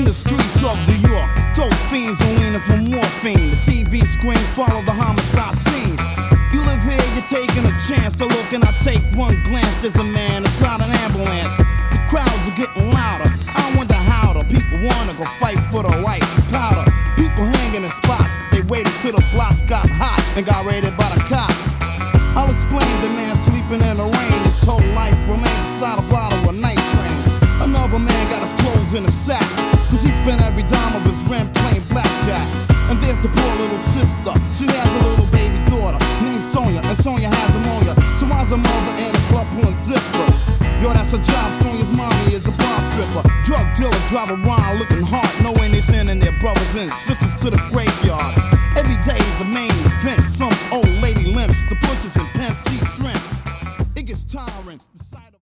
the streets of New York. Dope fiends are leaning for morphine. The TV screens follow the homicide scenes. You live here, you're taking a chance to look, and I take one glance. There's a man inside an ambulance. The crowds are getting louder. I wonder how the people wanna go fight for the right powder. People hanging in spots. They waited till the blocks got hot and got raided by the cops. I'll explain the man sleeping in the rain. His whole life remains inside a bottle of night train. Another man got his clothes in a sack, cause he spent every dime of his rent playing blackjack. And there's the poor little sister. She has a little baby daughter named Sonia, and Sonia has pneumonia. So why's a mother in a club pulling zipper? Yo, that's a job. Sonia's mommy is a bar stripper. Drug dealers drive around looking hard, knowing they sending their brothers and sisters to the graveyard.